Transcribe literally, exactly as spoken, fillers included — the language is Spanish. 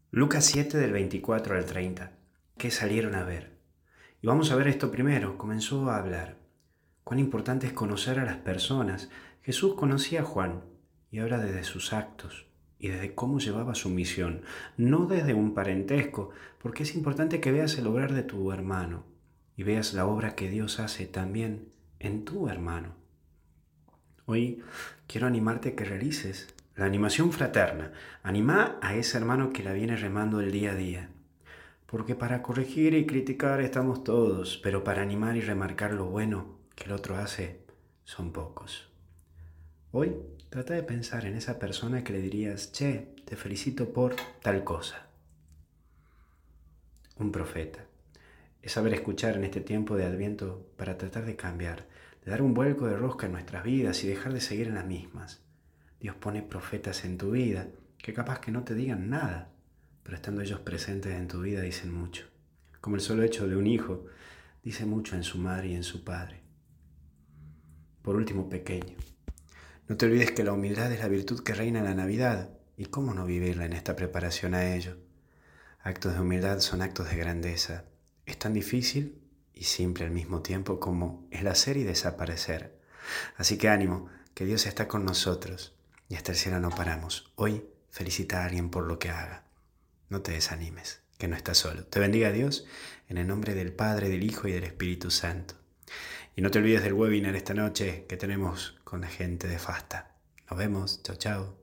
Lucas siete del veinticuatro al treinta. ¿Qué salieron a ver? Y vamos a ver esto primero. Comenzó a hablar. Cuán importante es conocer a las personas. Jesús conocía a Juan y habla desde sus actos y desde cómo llevaba su misión, no desde un parentesco, porque es importante que veas el obrar de tu hermano y veas la obra que Dios hace también en tu hermano. Hoy quiero animarte a que realices la animación fraterna. Anima a ese hermano que la viene remando el día a día. Porque para corregir y criticar estamos todos, pero para animar y remarcar lo bueno que el otro hace, son pocos. Hoy trata de pensar en esa persona que le dirías, che, te felicito por tal cosa. Un profeta. Es saber escuchar en este tiempo de Adviento para tratar de cambiar, de dar un vuelco de rosca en nuestras vidas y dejar de seguir en las mismas. Dios pone profetas en tu vida que capaz que no te digan nada, pero estando ellos presentes en tu vida dicen mucho. Como el solo hecho de un hijo dice mucho en su madre y en su padre. Por último, pequeño, no te olvides que la humildad es la virtud que reina en la Navidad. ¿Y cómo no vivirla en esta preparación a ello? Actos de humildad son actos de grandeza. Es tan difícil y simple al mismo tiempo como el hacer y desaparecer. Así que ánimo, que Dios está con nosotros y hasta el cielo no paramos. Hoy felicita a alguien por lo que haga. No te desanimes, que no estás solo. Te bendiga Dios en el nombre del Padre, del Hijo y del Espíritu Santo. Y no te olvides del webinar esta noche que tenemos con la gente de Fasta. Nos vemos. Chao, chao.